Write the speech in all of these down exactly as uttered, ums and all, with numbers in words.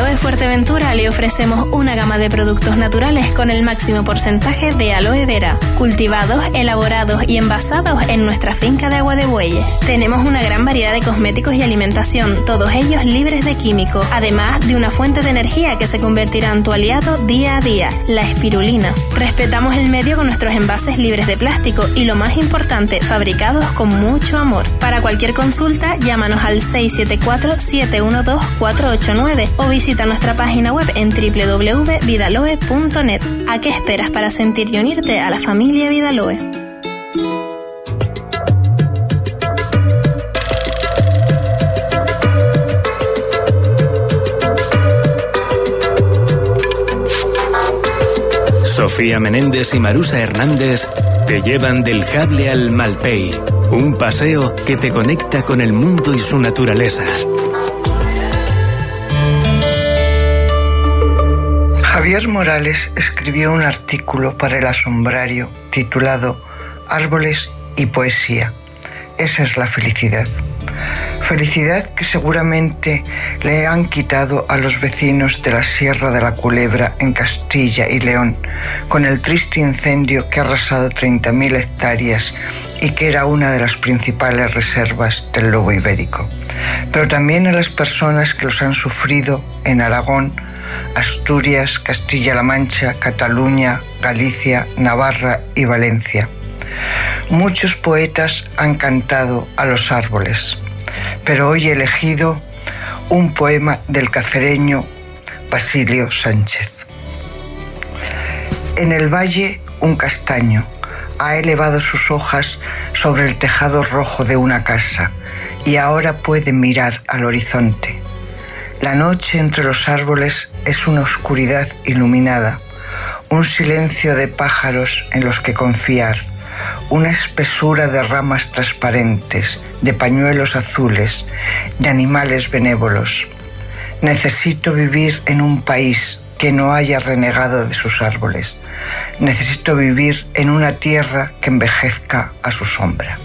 Aloe Fuerteventura le ofrecemos una gama de productos naturales con el máximo porcentaje de aloe vera, cultivados, elaborados y envasados en nuestra finca de Agua de Bueyes. Tenemos una gran variedad de cosméticos y alimentación, todos ellos libres de químicos, además de una fuente de energía que se convertirá en tu aliado día a día, la espirulina. Respetamos el medio con nuestros envases libres de plástico y, lo más importante, fabricados con mucho amor. Para cualquier consulta, llámanos al seis siete cuatro, siete uno dos, cuatro ocho nueve o visita nuestra página web en doble u doble u doble u punto vidaloe punto net. ¿A qué esperas para sentir y unirte a la familia Vidaloe? Sofía Menéndez y Marusa Hernández te llevan del Jable al Malpey, un paseo que te conecta con el mundo y su naturaleza. Javier Morales escribió un artículo para El Asombrario titulado Árboles y Poesía. Esa es la felicidad. Felicidad que seguramente le han quitado a los vecinos de la Sierra de la Culebra en Castilla y León, con el triste incendio que ha arrasado treinta mil hectáreas y que era una de las principales reservas del lobo ibérico. Pero también a las personas que los han sufrido en Aragón, Asturias, Castilla-La Mancha, Cataluña, Galicia, Navarra y Valencia. Muchos poetas han cantado a los árboles, pero hoy he elegido un poema del cacereño Basilio Sánchez. En el valle un castaño ha elevado sus hojas sobre el tejado rojo de una casa y ahora puede mirar al horizonte. La noche entre los árboles es una oscuridad iluminada, un silencio de pájaros en los que confiar, una espesura de ramas transparentes, de pañuelos azules, de animales benévolos. Necesito vivir en un país que no haya renegado de sus árboles. Necesito vivir en una tierra que envejezca a su sombra.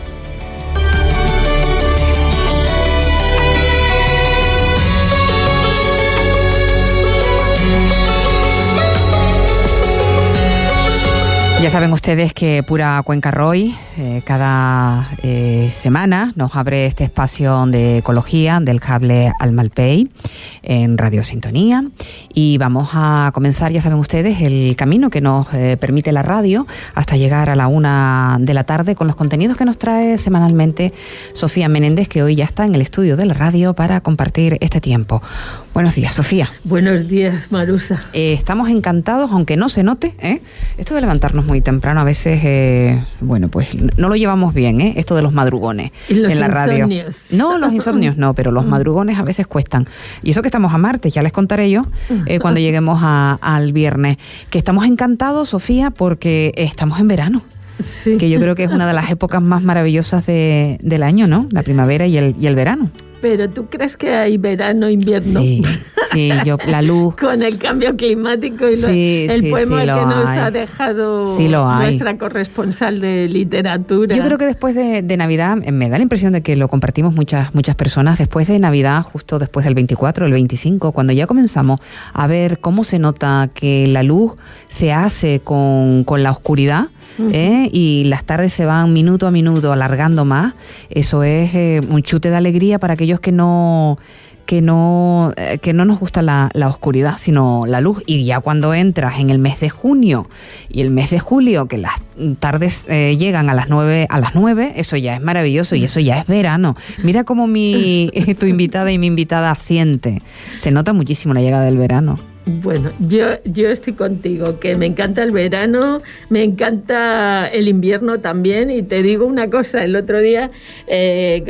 Ya saben ustedes que Pura Cuenca Roy eh, cada eh, semana nos abre este espacio de ecología del Jable al Malpey en Radio Sintonía, y vamos a comenzar, ya saben ustedes, el camino que nos eh, permite la radio hasta llegar a la una de la tarde con los contenidos que nos trae semanalmente Sofía Menéndez, que hoy ya está en el estudio de la radio para compartir este tiempo. Buenos días, Sofía. Buenos días, Marusa. Eh, estamos encantados, aunque no se note, ¿eh? Esto de levantarnos muy temprano a veces, eh, bueno, pues no lo llevamos bien, ¿eh? Esto de los madrugones ¿Y los en la radio. Insomnios? No, los insomnios no, pero los madrugones a veces cuestan. Y eso que estamos a martes, ya les contaré yo eh, cuando lleguemos a, al viernes. Que estamos encantados, Sofía, porque estamos en verano. Sí. Que yo creo que es una de las épocas más maravillosas de, del año, ¿no? La primavera y el, y el verano. Pero ¿tú crees que hay verano, invierno? Sí, sí, yo, la luz. Con el cambio climático y lo, sí, el sí, poema sí, que nos hay. ha dejado sí, lo hay. nuestra corresponsal de literatura. Yo creo que después de, de Navidad, me da la impresión de que lo compartimos muchas, muchas personas, después de Navidad, justo después del veinticuatro, el veinticinco, cuando ya comenzamos a ver cómo se nota que la luz se hace con, con la oscuridad, ¿eh? Y las tardes se van minuto a minuto alargando más. Eso es eh, un chute de alegría para aquellos que no que no eh, que no nos gusta la, la oscuridad, sino la luz. Y ya cuando entras en el mes de junio y el mes de julio, que las tardes eh, llegan a las nueve a las nueve, eso ya es maravilloso y eso ya es verano. Mira cómo mi tu invitada y mi invitada siente. Se nota muchísimo la llegada del verano. Bueno, yo, yo estoy contigo, que me encanta el verano, me encanta el invierno también, y te digo una cosa, el otro día eh,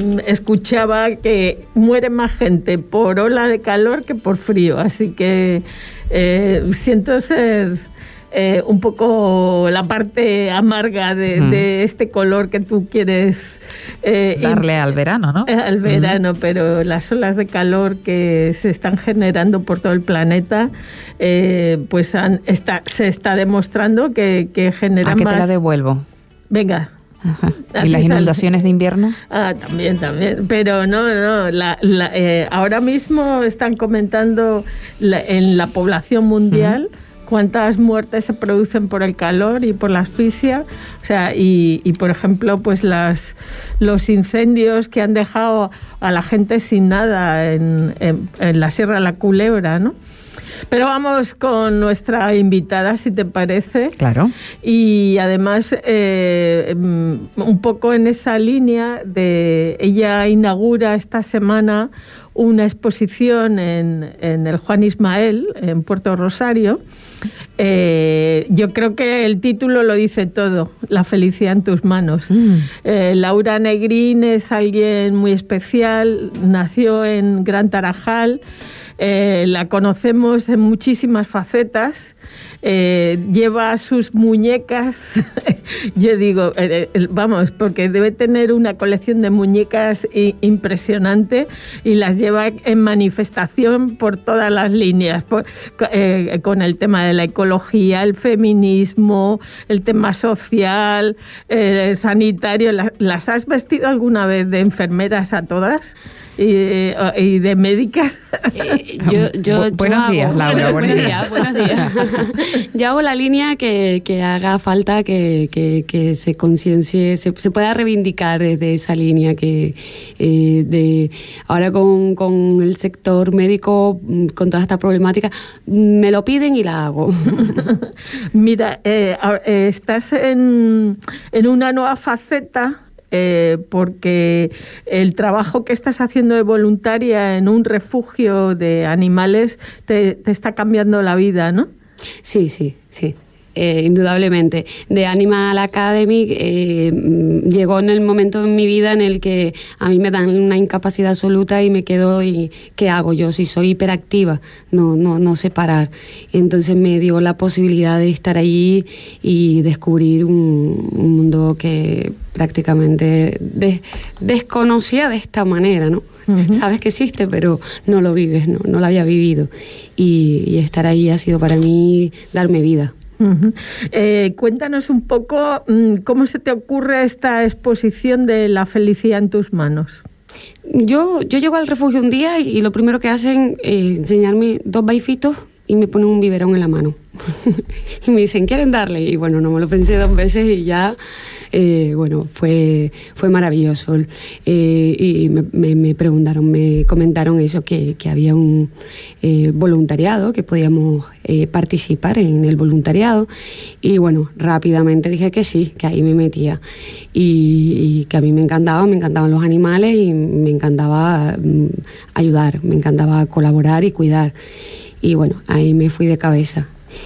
escuchaba que muere más gente por ola de calor que por frío, así que eh, siento ser... Eh, un poco la parte amarga de, mm. de este color que tú quieres eh, darle al verano, ¿no? Al verano, mm. pero las olas de calor que se están generando por todo el planeta, eh, pues han, está, se está demostrando que, que generan ¿A qué más... te la devuelvo? Venga. Ajá. ¿Y las inundaciones de invierno? Ah, también, también. Pero no, no. La, la, eh, ahora mismo están comentando la, en la población mundial uh-huh. cuántas muertes se producen por el calor y por la asfixia. O sea, y, y por ejemplo, pues las los incendios que han dejado a la gente sin nada en, en, en la Sierra de la Culebra, ¿no? Pero vamos con nuestra invitada, si te parece. Claro. Y además, eh, un poco en esa línea de... Ella inaugura esta semana una exposición en, en el Juan Ismael, en Puerto Rosario. Eh, yo creo que el título lo dice todo, La felicidad en tus manos. Mm. Eh, Laura Negrín es alguien muy especial, nació en Gran Tarajal. Eh, la conocemos en muchísimas facetas, eh, lleva sus muñecas, yo digo, eh, eh, vamos, porque debe tener una colección de muñecas i- impresionante y las lleva en manifestación por todas las líneas, por, eh, con el tema de la ecología, el feminismo, el tema social, eh, sanitario. ¿Las, ¿Las has vestido alguna vez de enfermeras a todas? Y, y de médicas. Eh, yo, yo, Bu- buenos yo días, hago, Laura. Buenos, buenos días, buenos días. Yo hago la línea que, que haga falta, que, que, que se conciencie, se, se pueda reivindicar desde esa línea que eh, de ahora con, con el sector médico, con toda esta problemática, me lo piden y la hago. Mira, eh, estás en, en una nueva faceta. Eh, porque el trabajo que estás haciendo de voluntaria en un refugio de animales te, te está cambiando la vida, ¿no? Sí, sí, sí. Eh, indudablemente. De Animal Academy eh, llegó en el momento en mi vida en el que a mí me dan una incapacidad absoluta y me quedo y ¿qué hago yo? Si soy hiperactiva, no, no, no sé parar. Entonces me dio la posibilidad de estar allí y descubrir un, un mundo que prácticamente des, desconocía de esta manera, ¿no? Uh-huh. Sabes que existe, pero no lo vives, no, no lo había vivido. Y, y estar ahí ha sido para mí darme vida. Uh-huh. Eh, cuéntanos un poco mmm, cómo se te ocurre esta exposición de La felicidad en tus manos. Yo, yo llego al refugio un día y, y lo primero que hacen es enseñarme dos baifitos y me ponen un biberón en la mano. Y me dicen, ¿quieren darle? Y bueno, no me lo pensé dos veces y ya, eh, bueno, fue fue maravilloso. Eh, y me, me, me preguntaron, me comentaron eso, que, que había un eh, voluntariado, que podíamos eh, participar en el voluntariado. Y bueno, rápidamente dije que sí, que ahí me metía. Y, y que a mí me encantaba, me encantaban los animales y me encantaba mm, ayudar, me encantaba colaborar y cuidar. Y bueno, ahí me fui de cabeza.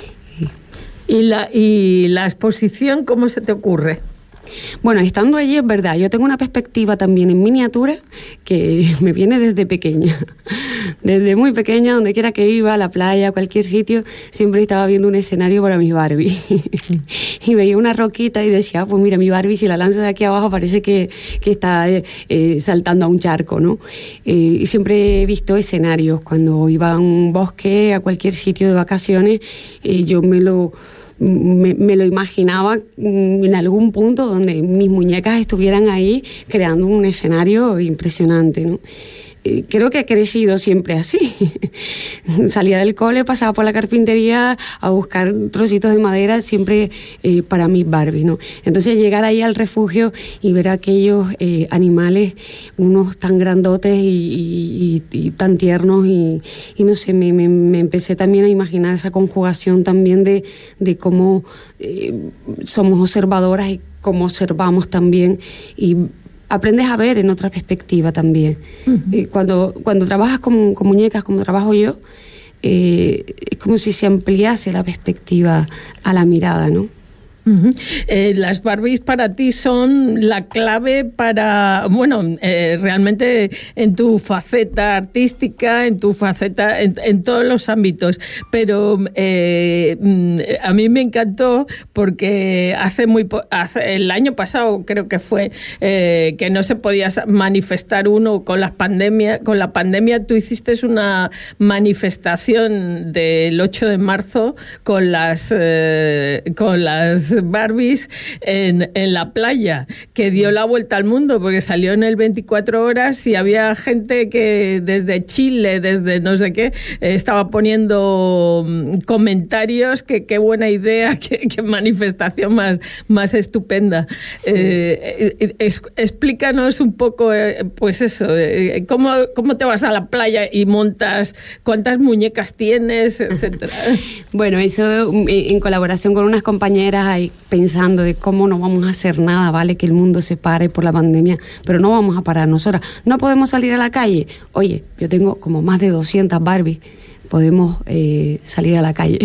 ¿Y la, y la exposición cómo se te ocurre? Bueno, estando allí es verdad, yo tengo una perspectiva también en miniatura que me viene desde pequeña. Desde muy pequeña, donde quiera que iba, a la playa, a cualquier sitio, siempre estaba viendo un escenario para mis Barbie. Y veía una roquita y decía, ah, pues mira, mi Barbie, si la lanzo de aquí abajo parece que, que está eh, saltando a un charco, ¿no? Eh, y siempre he visto escenarios. Cuando iba a un bosque, a cualquier sitio de vacaciones, eh, yo me lo... Me, me lo imaginaba en algún punto donde mis muñecas estuvieran ahí creando un escenario impresionante, ¿no? Creo que he crecido siempre así. Salía del cole, pasaba por la carpintería a buscar trocitos de madera, siempre eh, para mis Barbies, ¿no? Entonces llegar ahí al refugio y ver aquellos eh, animales, unos tan grandotes y, y, y tan tiernos y, y no sé, me, me, me empecé también a imaginar esa conjugación también de, de cómo eh, somos observadoras y cómo observamos también y aprendes a ver en otra perspectiva también. Uh-huh. Eh, cuando, cuando trabajas con, con muñecas, como trabajo yo, eh, es como si se ampliase la perspectiva a la mirada, ¿no? Uh-huh. Eh, las Barbies para ti son la clave para, bueno, eh, realmente en tu faceta artística, en tu faceta, en, en todos los ámbitos, pero eh, a mí me encantó porque hace muy, hace, el año pasado creo que fue, eh, que no se podía manifestar uno con las pandemias, con la pandemia tú hiciste una manifestación del ocho de marzo con las, eh, con las Barbies en, en la playa, que dio la vuelta al mundo, porque salió en el veinticuatro horas y había gente que desde Chile, desde no sé qué, estaba poniendo comentarios que qué buena idea, qué, qué manifestación más, más estupenda. Sí. Eh, es, explícanos un poco, eh, pues eso, eh, ¿cómo, cómo te vas a la playa y montas, cuántas muñecas tienes, etcétera? Bueno, eso en colaboración con unas compañeras ahí pensando de cómo no vamos a hacer nada, vale que el mundo se pare por la pandemia, pero no vamos a parar nosotras. No podemos salir a la calle. Oye, yo tengo como más de doscientas Barbies, podemos eh, salir a la calle.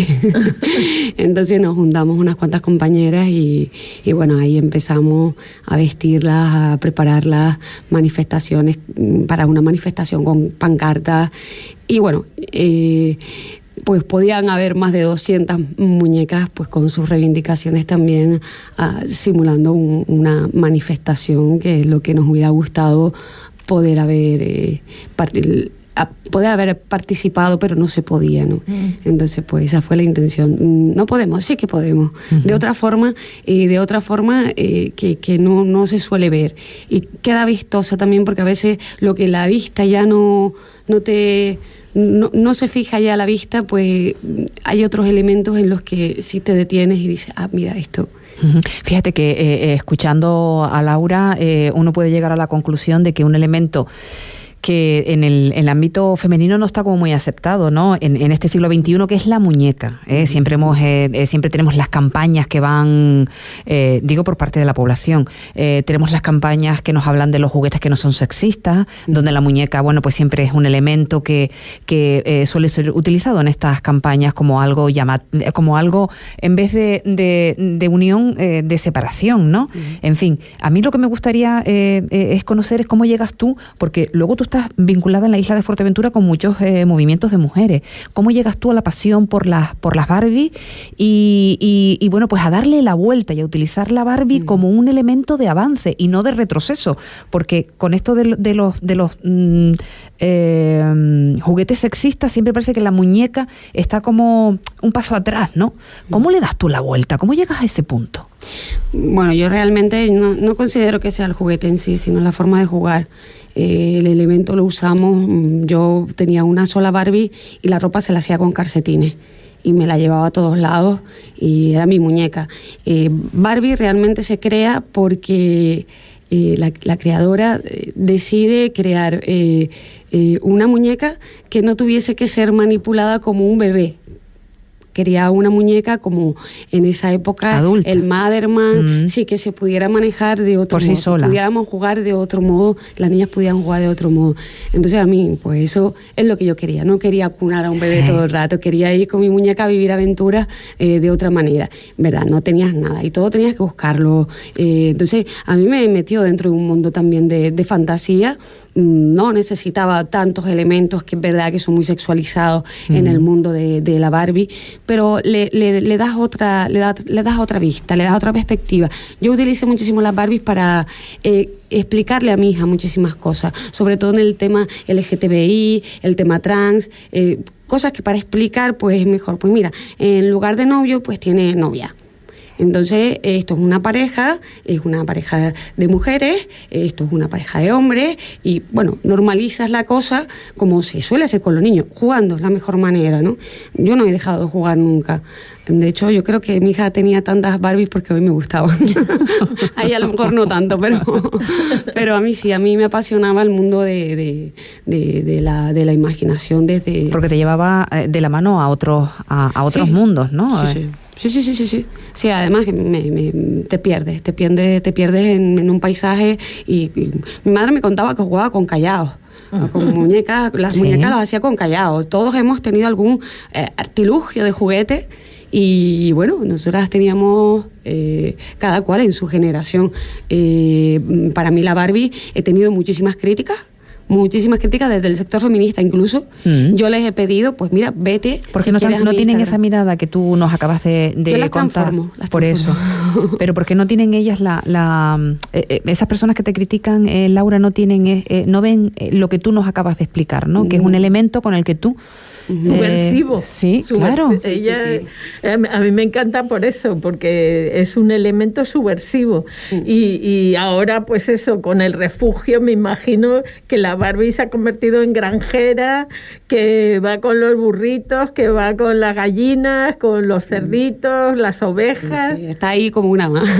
Entonces nos juntamos unas cuantas compañeras y, y bueno, ahí empezamos a vestirlas, a preparar las manifestaciones para una manifestación con pancartas y bueno, eh, pues podían haber más de doscientas muñecas pues con sus reivindicaciones también uh, simulando un, una manifestación que es lo que nos hubiera gustado poder haber eh, partir, a poder haber participado, pero no se podía, ¿no? Mm. Entonces, pues esa fue la intención. No podemos, sí que podemos. Uh-huh. De otra forma, eh, de otra forma eh, que, que no, no se suele ver. Y queda vistosa también porque a veces lo que la vista ya no, no te... No, no se fija ya a la vista, pues hay otros elementos en los que sí te detienes y dices, ah, mira esto. Fíjate que eh, escuchando a Laura, eh, uno puede llegar a la conclusión de que un elemento que en el, en el ámbito femenino no está como muy aceptado, ¿no? En, en este siglo veintiuno, que es la muñeca. ¿eh? Siempre hemos, eh, eh, siempre tenemos las campañas que van, eh, digo por parte de la población, eh, tenemos las campañas que nos hablan de los juguetes que no son sexistas, uh-huh. donde la muñeca, bueno, pues siempre es un elemento que, que eh, suele ser utilizado en estas campañas como algo llama, como algo, en vez de, de, de unión, eh, de separación, ¿no? Uh-huh. En fin, a mí lo que me gustaría eh, eh, es conocer es cómo llegas tú, porque luego tú estás vinculada en la isla de Fuerteventura con muchos eh, movimientos de mujeres. ¿Cómo llegas tú a la pasión por las por las Barbie y, y, y bueno, pues a darle la vuelta y a utilizar la Barbie mm. como un elemento de avance y no de retroceso? Porque con esto de, de los de los mm, eh, juguetes sexistas siempre parece que la muñeca está como un paso atrás, ¿no? ¿Cómo mm. le das tú la vuelta? ¿Cómo llegas a ese punto? Bueno, yo realmente no, no considero que sea el juguete en sí, sino la forma de jugar. Eh, el elemento lo usamos, yo tenía una sola Barbie y la ropa se la hacía con calcetines y me la llevaba a todos lados y era mi muñeca. Eh, Barbie realmente se crea porque eh, la, la creadora decide crear eh, eh, una muñeca que no tuviese que ser manipulada como un bebé. Quería una muñeca como en esa época adulta. El Maderman, mm. sí, que se pudiera manejar de otro por modo, sí sola. Pudiéramos jugar de otro modo, las niñas podían jugar de otro modo. Entonces a mí, pues eso es lo que yo quería, no quería cunar a un bebé sí. todo el rato, quería ir con mi muñeca a vivir aventuras eh, de otra manera, ¿verdad? No tenías nada y todo tenías que buscarlo. Eh, entonces a mí me metió dentro de un mundo también de, de fantasía. No necesitaba tantos elementos que es verdad que son muy sexualizados mm. en el mundo de, de la Barbie, pero le, le, le das otra le, da, le das otra vista, le das otra perspectiva. Yo utilicé muchísimo las Barbies para eh, explicarle a mi hija muchísimas cosas, sobre todo en el tema L G T B I, el tema trans, eh, cosas que para explicar pues mejor. Pues mira, en lugar de novio pues tiene novia. Entonces, esto es una pareja, es una pareja de mujeres, esto es una pareja de hombres, y bueno, normalizas la cosa como se suele hacer con los niños, jugando es la mejor manera, ¿no? Yo no he dejado de jugar nunca. De hecho, yo creo que mi hija tenía tantas Barbies porque a mí me gustaban. A ella a lo mejor no tanto, pero, pero a mí sí, a mí me apasionaba el mundo de, de, de, de, la, de la imaginación desde... Porque te llevaba de la mano a otros, a, a otros sí. mundos, ¿no? Sí, sí. Sí, sí, sí, sí, sí. Sí, además me, me, te pierdes, te pierdes, te pierdes en, en un paisaje y, y mi madre me contaba que jugaba con callados. Con muñecas, las sí. muñecas las hacía con callados. Todos hemos tenido algún eh, artilugio de juguete y bueno, nosotras teníamos eh, cada cual en su generación. Eh, para mí la Barbie he tenido muchísimas críticas. Muchísimas críticas desde el sector feminista incluso. Mm. Yo les he pedido, pues mira, vete. Porque si no, quieres no tienen Instagram. esa mirada que tú nos acabas de, de Yo las contar. Transformo, las por transformo. eso. Pero porque no tienen ellas la... la eh, eh, esas personas que te critican, eh, Laura, no tienen eh, eh, no ven eh, lo que tú nos acabas de explicar, ¿no? Mm. Que es un elemento con el que tú subversivo. Eh, sí, subversivo. claro. Ella, sí, sí, sí. A mí me encanta por eso, porque es un elemento subversivo. Mm. Y, y ahora, pues eso, con el refugio, me imagino que la Barbie se ha convertido en granjera, que va con los burritos, que va con las gallinas, con los cerditos, las ovejas. Sí, está ahí como una más.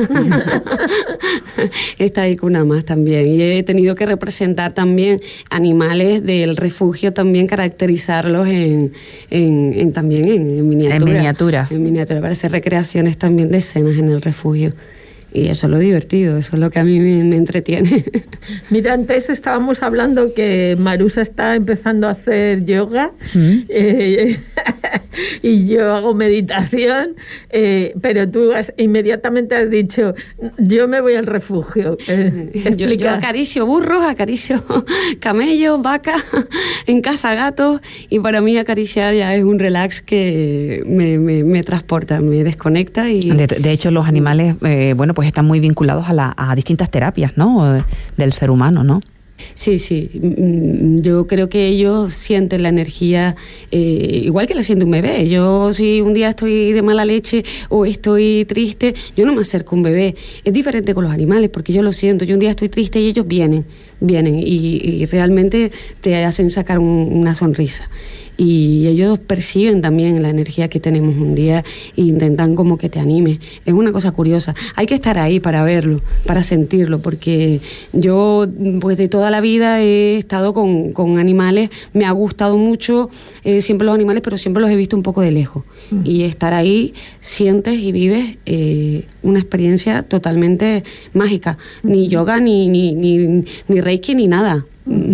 Está ahí como una más también. Y he tenido que representar también animales del refugio, también caracterizarlos en, en, en también en, en miniatura. En miniatura. En miniatura, para hacer recreaciones también de escenas en el refugio. Y eso es lo divertido, eso es lo que a mí me, me entretiene. Mira, antes estábamos hablando que Marusa está empezando a hacer yoga ¿Mm? eh, y yo hago meditación, eh, pero tú has, inmediatamente has dicho, yo me voy al refugio. Eh, yo, yo acaricio burros, acaricio camellos, vacas, en casa gatos, y para mí acariciar ya es un relax que me, me, me transporta, me desconecta. Y de, de hecho, los animales, eh, bueno, pues están muy vinculados a, la, a distintas terapias, ¿no? Del ser humano, ¿no? Sí, sí. Yo creo que ellos sienten la energía eh, igual que la siente un bebé. Yo, si un día estoy de mala leche o estoy triste, yo no me acerco a un bebé. Es diferente con los animales porque yo lo siento. Yo un día estoy triste y ellos vienen, vienen y, y realmente te hacen sacar un, una sonrisa. Y ellos perciben también la energía que tenemos un día e intentan como que te anime. Es una cosa curiosa. Hay que estar ahí para verlo, para sentirlo, porque yo pues de toda la vida he estado con, con animales, me ha gustado mucho eh, siempre los animales, pero siempre los he visto un poco de lejos. Mm. Y estar ahí sientes y vives eh, una experiencia totalmente mágica. Ni yoga, ni, ni, ni, ni reiki, ni nada.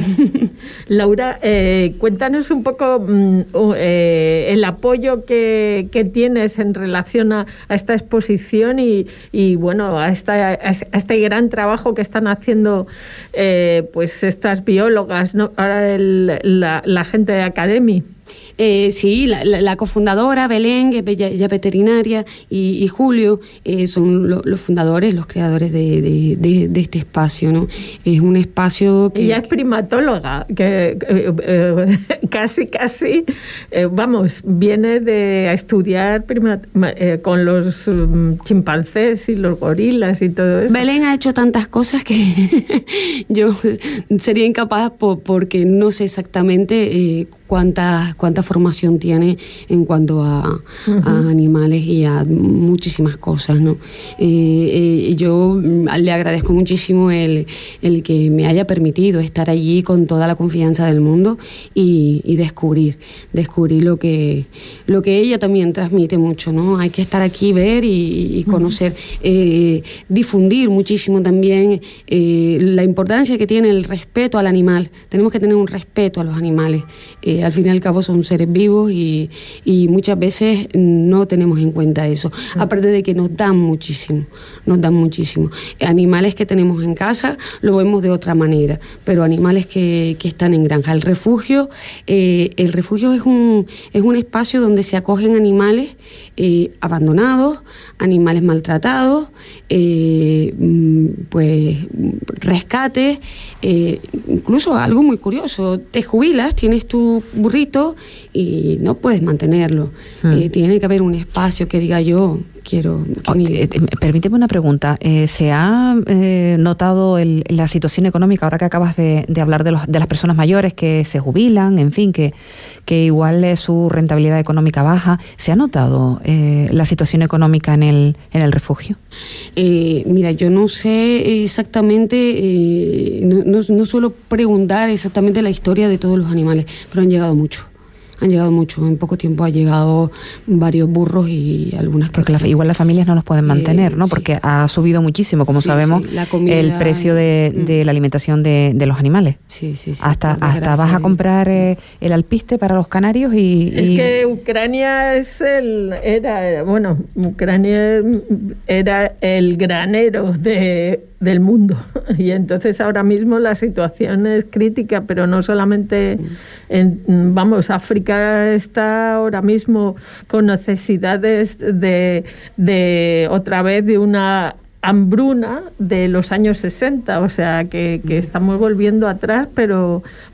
Laura, eh, cuéntanos un poco mm, eh, el apoyo que, que tienes en relación a, a esta exposición y, y bueno, a, esta, a este gran trabajo que están haciendo eh, pues estas biólogas, ¿no? Ahora el, la, la gente de Academy. Eh, sí, la, la, la cofundadora, Belén, que es ya, ya veterinaria, y, y Julio, eh, son lo, los fundadores, los creadores de, de, de, de este espacio, ¿no? Es un espacio que... Ella es primatóloga, que eh, eh, casi, casi, eh, vamos, viene de a estudiar primat, eh, con los um, chimpancés y los gorilas y todo eso. Belén ha hecho tantas cosas que yo sería incapaz por, porque no sé exactamente eh, cuánta, cuánta formación tiene en cuanto a, uh-huh. a animales y a muchísimas cosas, ¿no? Eh, eh, yo le agradezco muchísimo el, el que me haya permitido estar allí con toda la confianza del mundo y, y descubrir, descubrir lo que, lo que ella también transmite mucho, ¿no? Hay que estar aquí, ver y, y conocer, uh-huh. eh, difundir muchísimo también eh, la importancia que tiene el respeto al animal. Tenemos que tener un respeto a los animales. Eh, al fin y al cabo son seres vivos y, y muchas veces no tenemos en cuenta eso. Aparte de que nos dan muchísimo, nos dan muchísimo. Animales que tenemos en casa lo vemos de otra manera, pero animales que, que están en granja. El refugio, eh, el refugio es un, es un espacio donde se acogen animales eh, abandonados, animales maltratados, eh, pues rescates, eh, incluso algo muy curioso, te jubilas, tienes tu burrito y no puedes mantenerlo. Mm. Eh, tiene que haber un espacio que diga yo quiero... Que mi... eh, permíteme una pregunta. Eh, ¿Se ha eh, notado el, la situación económica, ahora que acabas de, de hablar de, los, de las personas mayores que se jubilan, en fin, que, que igual es su rentabilidad económica baja? ¿Se ha notado eh, la situación económica en el, en el refugio? Eh, mira, yo no sé exactamente, eh, no, no, no suelo preguntar exactamente la historia de todos los animales, pero han llegado mucho. Han llegado mucho, en poco tiempo ha llegado varios burros y algunas... Porque la, igual las familias no los pueden mantener, eh, ¿no? Porque sí. ha subido muchísimo, como sí, sabemos, sí, la comida, el precio de, de mm. la alimentación de, de los animales. Sí, sí, sí. Hasta, hasta vas a comprar eh, el alpiste para los canarios y... Es y... que Ucrania es el... era bueno, Ucrania era el granero de... del mundo, y entonces ahora mismo la situación es crítica, pero no solamente en, vamos, África está ahora mismo con necesidades de, de otra vez de una hambruna de los años sesenta, o sea que, que estamos volviendo atrás, pero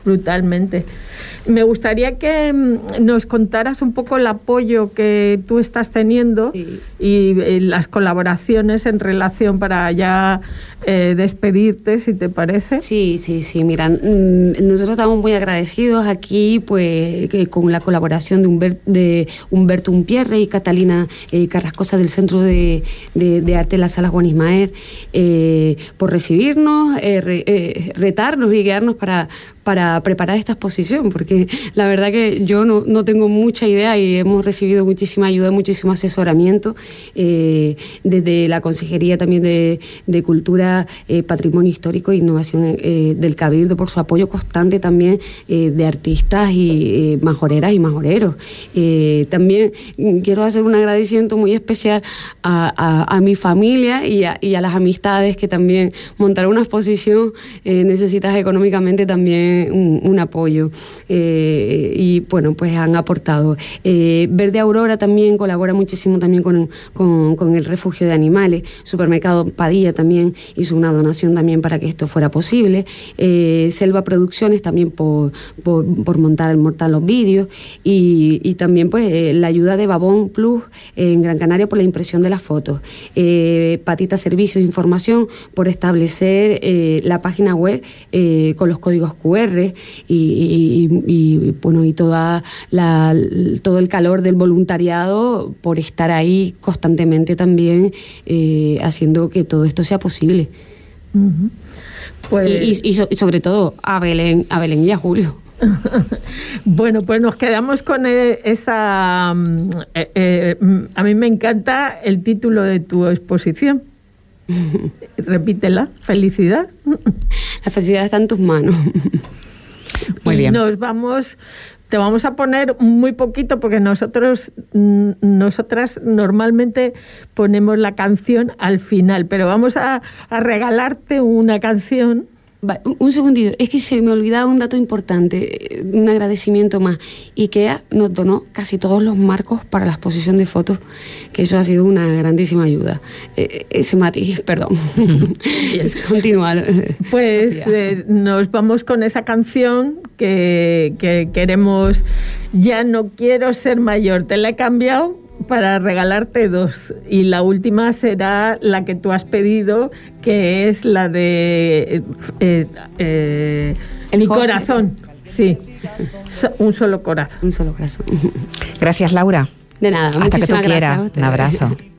brutalmente. Me gustaría que nos contaras un poco el apoyo que tú estás teniendo sí. y, y las colaboraciones en relación para ya eh, despedirte, si te parece. Sí, sí, sí. Mira, nosotros estamos muy agradecidos aquí, pues, que con la colaboración de, Humber, de Humberto Umpierre y Catalina eh, Carrascosa del Centro de, de, de Arte de la Sala Juan Ismael, eh, por recibirnos, eh, re, eh, retarnos y guiarnos para para preparar esta exposición, porque la verdad que yo no, no tengo mucha idea y hemos recibido muchísima ayuda, muchísimo asesoramiento eh, desde la Consejería también de, de Cultura, eh, Patrimonio Histórico e Innovación eh, del Cabildo, por su apoyo constante también eh, de artistas y eh, majoreras y majoreros. Eh, también quiero hacer un agradecimiento muy especial a, a, a mi familia y a, y a las amistades que también montar una exposición eh, necesitas económicamente también Un, un apoyo eh, y bueno, pues han aportado. eh, Verde Aurora también colabora muchísimo también con, con, con el refugio de animales. Supermercado Padilla también hizo una donación también para que esto fuera posible. eh, Selva Producciones también por, por, por montar, montar los vídeos y, y también pues eh, la ayuda de Babón Plus eh, en Gran Canaria por la impresión de las fotos. eh, Patita Servicios e Información por establecer eh, la página web eh, con los códigos cu erre y, y, y, y bueno y toda la, todo el calor del voluntariado por estar ahí constantemente también eh, haciendo que todo esto sea posible. Uh-huh. Pues... y, y, y, so, y sobre todo a Belén, a Belén y a Julio. Bueno, pues nos quedamos con esa eh, eh, a mí me encanta el título de tu exposición. Repítela. Felicidad. La felicidad está en tus manos. Muy bien. Y nos vamos, te vamos a poner muy poquito porque nosotros, nosotras normalmente ponemos la canción al final, pero vamos a, a regalarte una canción. Un segundito, es que se me olvidaba un dato importante, un agradecimiento más. IKEA nos donó casi todos los marcos para la exposición de fotos, que eso ha sido una grandísima ayuda. Eh, ese matiz, perdón. Continúa. Pues eh, nos vamos con esa canción que, que queremos. Ya no quiero ser mayor, te la he cambiado para regalarte dos, y la última será la que tú has pedido, que es la de eh, eh, Mi José. Corazón. Sí, so, un solo corazón. Un solo corazón. Gracias, Laura. De nada. Hasta que tú quieras. Gracias. Un abrazo.